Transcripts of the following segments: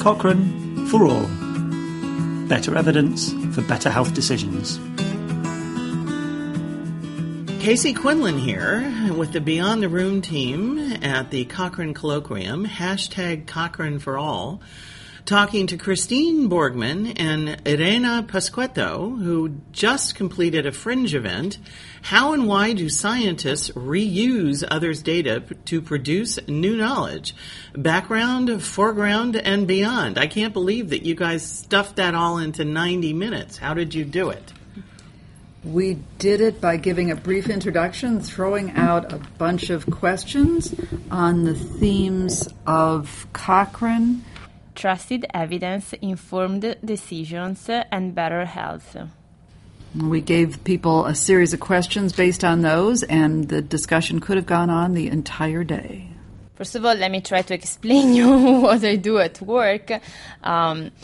Cochrane for all. Better evidence for better health decisions. Casey Quinlan here with the Beyond the Room team at the Cochrane Colloquium, hashtag Cochrane for all, talking to Christine Borgman and Irena Pasquetto, who just completed a Fringe event. How and why do scientists reuse others' data to produce new knowledge? Background, foreground, and beyond. I can't believe that you guys stuffed that all into 90 minutes. How did you do it? We did it by giving a brief introduction, throwing out a bunch of questions on the themes of Cochrane. Trusted evidence, informed decisions, and better health. We gave people a series of questions based on those, and the discussion could have gone on the entire day. First of all, let me try to explain you what I do at work. In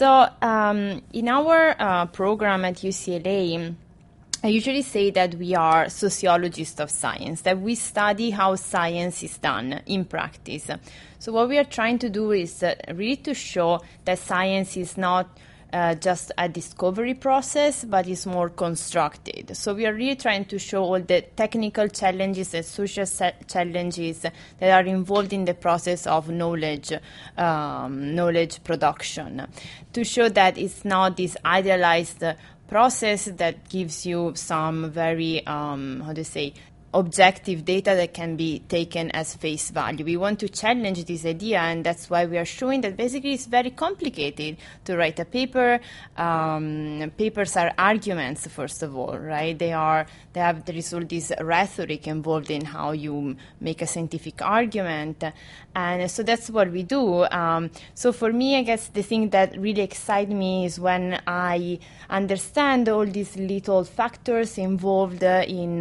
our program at UCLA, I usually say that we are sociologists of science, that we study how science is done in practice. So what we are trying to do is really to show that science is not just a discovery process, but is more constructed. So we are really trying to show all the technical challenges and social challenges that are involved in the process of knowledge production, to show that it's not this idealized process that gives you some very, objective data that can be taken as face value. We want to challenge this idea, and that's why we are showing that basically it's very complicated to write a paper. Papers are arguments, first of all, right? There is all this rhetoric involved in how you make a scientific argument, and so that's what we do. So for me, I guess the thing that really excites me is when I understand all these little factors involved in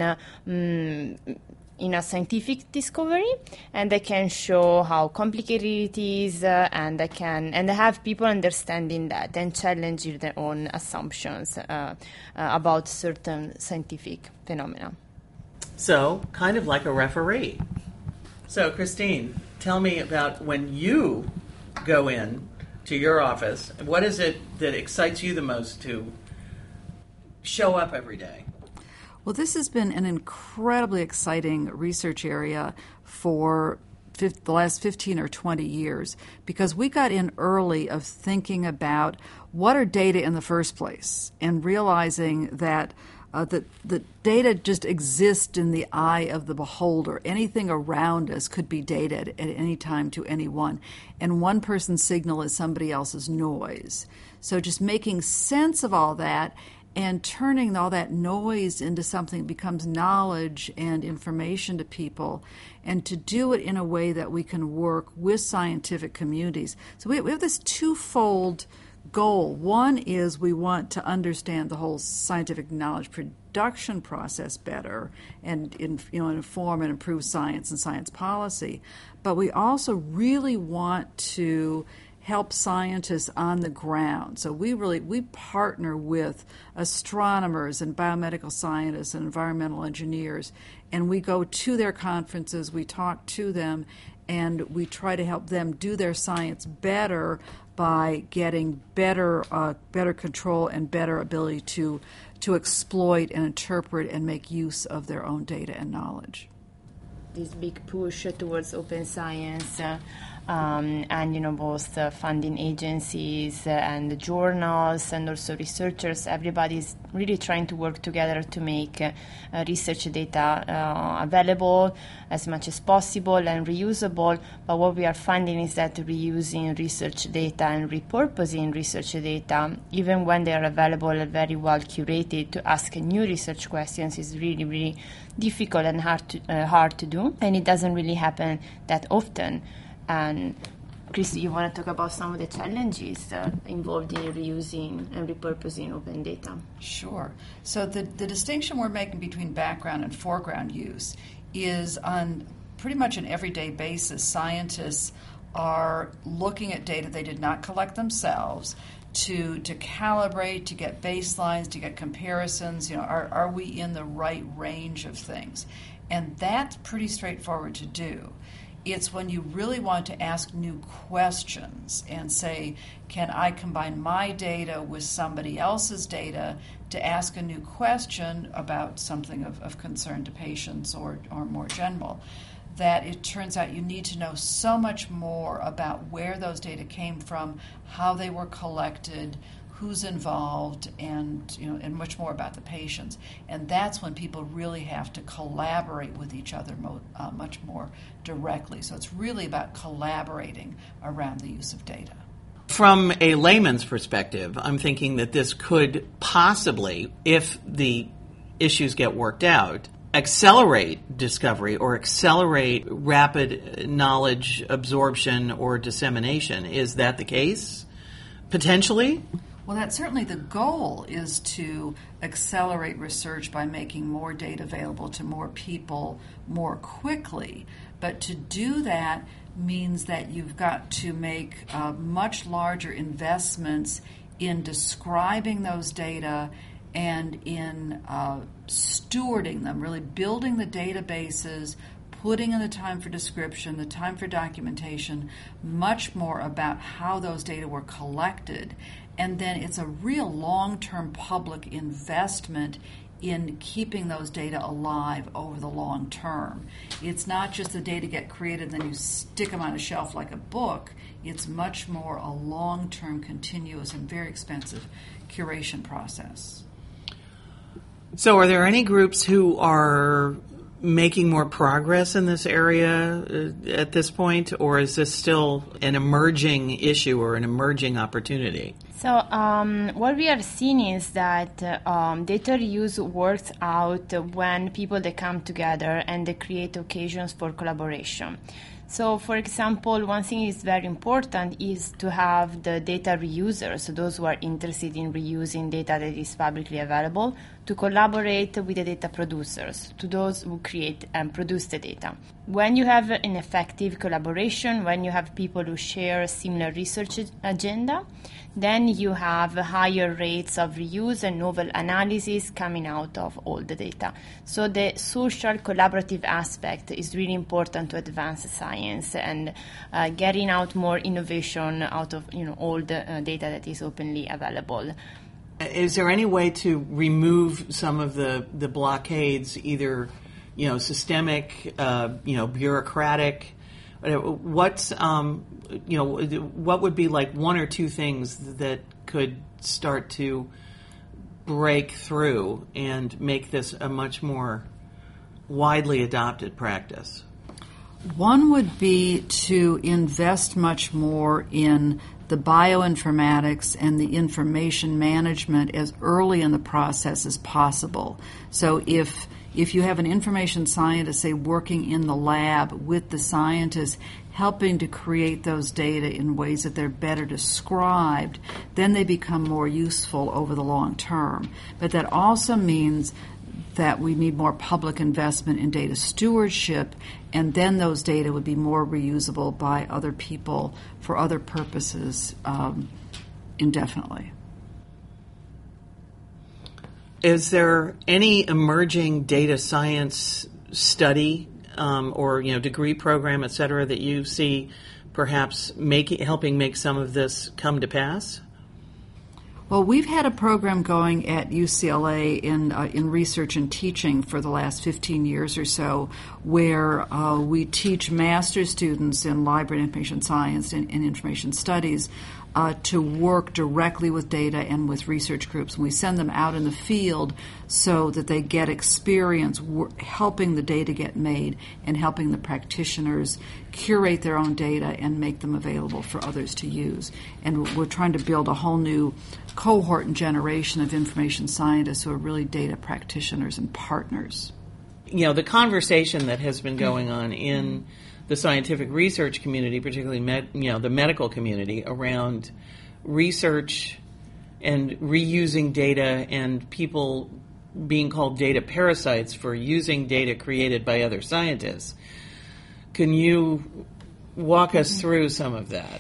a scientific discovery, and I can show how complicated it is, and I have people understanding that and challenge their own assumptions about certain scientific phenomena. So, kind of like a referee. So, Christine, tell me about when you go in to your office. What is it that excites you the most to show up every day? Well, this has been an incredibly exciting research area for the last 15 or 20 years, because we got in early of thinking about what are data in the first place and realizing that the data just exists in the eye of the beholder. Anything around us could be data at any time to anyone, and one person's signal is somebody else's noise. So just making sense of all that and turning all that noise into something that becomes knowledge and information to people, and to do it in a way that we can work with scientific communities. So we have this twofold goal. One is we want to understand the whole scientific knowledge production process better and inform and improve science and science policy. But we also really want to help scientists on the ground. So we partner with astronomers and biomedical scientists and environmental engineers, and we go to their conferences, we talk to them, and we try to help them do their science better by getting better control and better ability to exploit and interpret and make use of their own data and knowledge. This big push towards open science, and both funding agencies and journals and also researchers, everybody's really trying to work together to make research data available as much as possible and reusable. But what we are finding is that reusing research data and repurposing research data, even when they are available and very well curated to ask new research questions, is really, really difficult and hard to do, and it doesn't really happen that often. And Chris, you want to talk about some of the challenges involved in reusing and repurposing open data? Sure. So the distinction we're making between background and foreground use is on pretty much an everyday basis. Scientists are looking at data they did not collect themselves to calibrate, to get baselines, to get comparisons. Are we in the right range of things? And that's pretty straightforward to do. It's when you really want to ask new questions and say, can I combine my data with somebody else's data to ask a new question about something of concern to patients or more general, that it turns out you need to know so much more about where those data came from, how they were collected, who's involved, and much more about the patients. And that's when people really have to collaborate with each other much more directly. So it's really about collaborating around the use of data. From a layman's perspective, I'm thinking that this could possibly, if the issues get worked out, accelerate discovery or accelerate rapid knowledge absorption or dissemination. Is that the case? Potentially? Well, that's certainly the goal, is to accelerate research by making more data available to more people more quickly. But to do that means that you've got to make much larger investments in describing those data and in stewarding them, really building the databases, putting in the time for description, the time for documentation, much more about how those data were collected. And then it's a real long-term public investment in keeping those data alive over the long term. It's not just the data get created and then you stick them on a shelf like a book. It's much more a long-term, continuous, and very expensive curation process. So are there any groups who are making more progress in this area at this point, or is this still an emerging issue or an emerging opportunity? So what we have seen is that data reuse works out when people they come together and they create occasions for collaboration. So, for example, one thing is very important is to have the data reusers, so those who are interested in reusing data that is publicly available, to collaborate with the data producers, to those who create and produce the data. When you have an effective collaboration, when you have people who share a similar research agenda, then you have higher rates of reuse and novel analysis coming out of all the data. So the social collaborative aspect is really important to advance science and getting out more innovation out of all the data that is openly available. Is there any way to remove some of the blockades, either systemic, bureaucratic? What would be like one or two things that could start to break through and make this a much more widely adopted practice? One would be to invest much more in the bioinformatics and the information management as early in the process as possible. So if you have an information scientist, say, working in the lab with the scientists, helping to create those data in ways that they're better described, then they become more useful over the long term. But that also means that we need more public investment in data stewardship, and then those data would be more reusable by other people for other purposes indefinitely. Is there any emerging data science study or degree program, et cetera, that you see perhaps helping make some of this come to pass? Well, we've had a program going at UCLA in research and teaching for the last 15 years or so, where we teach master's students in library and information science and information studies to work directly with data and with research groups. And we send them out in the field so that they get experience helping the data get made and helping the practitioners curate their own data and make them available for others to use. And we're trying to build a whole new cohort and generation of information scientists who are really data practitioners and partners. The conversation that has been going on in the scientific research community, particularly the medical community, around research and reusing data and people being called data parasites for using data created by other scientists. Can you walk us through some of that?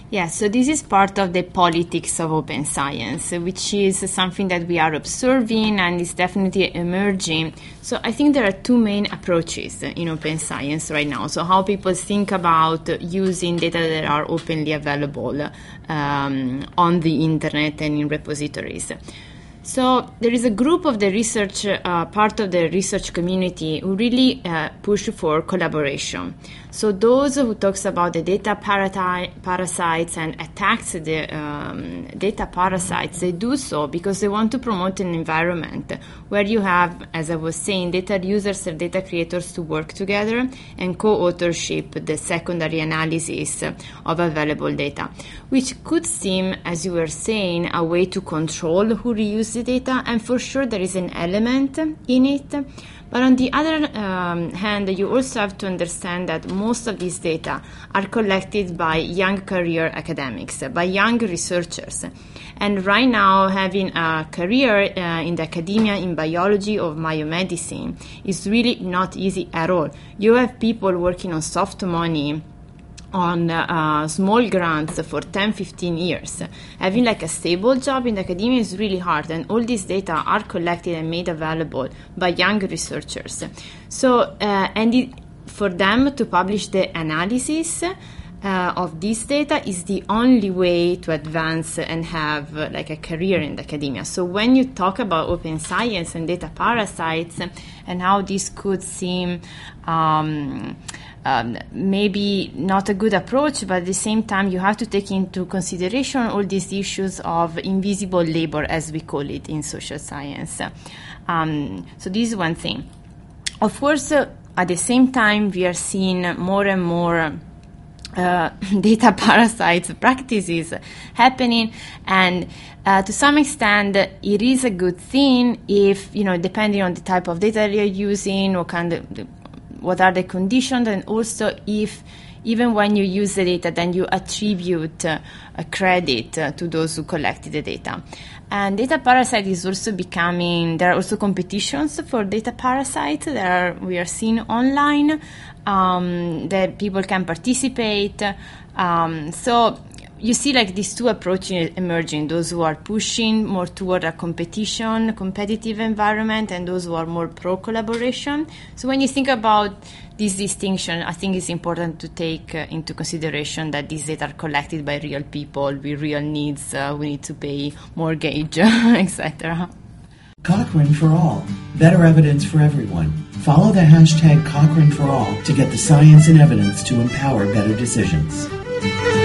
Yeah, so this is part of the politics of open science, which is something that we are observing and is definitely emerging. So I think there are two main approaches in open science right now. So how people think about using data that are openly available on the internet and in repositories. So there is a group of the research, part of the research community who really push for collaboration. So those who talks about the data parasites and attacks the data parasites, they do so because they want to promote an environment where you have, as I was saying, data users and data creators to work together and co-authorship the secondary analysis of available data, which could seem, as you were saying, a way to control who reuses the data, and for sure there is an element in it. But on the other hand, you also have to understand that most of these data are collected by young career academics, by young researchers. And right now, having a career in the academia in biology or biomedicine is really not easy at all. You have people working on soft money, on small grants for 10-15 years. Having like a stable job in academia is really hard, and all these data are collected and made available by young researchers. So for them to publish the analysis of this data is the only way to advance and have like a career in academia. So when you talk about open science and data parasites and how this could seem maybe not a good approach, but at the same time you have to take into consideration all these issues of invisible labor, as we call it in social science. So this is one thing. Of course, at the same time, we are seeing more and more data parasites practices happening, and to some extent it is a good thing if, depending on the type of data you're using, what are the conditions, and also if even when you use the data, then you attribute a credit to those who collected the data. And data parasite is also becoming, there are also competitions for data parasites we are seeing online, that people can participate. So you see like these two approaches emerging, those who are pushing more toward a competitive environment, and those who are more pro-collaboration. So when you think about this distinction, I think it's important to take into consideration that these data are collected by real people with real needs. We need to pay mortgage, etc. Cochrane for all. Better evidence for everyone. Follow the hashtag Cochrane for all to get the science and evidence to empower better decisions.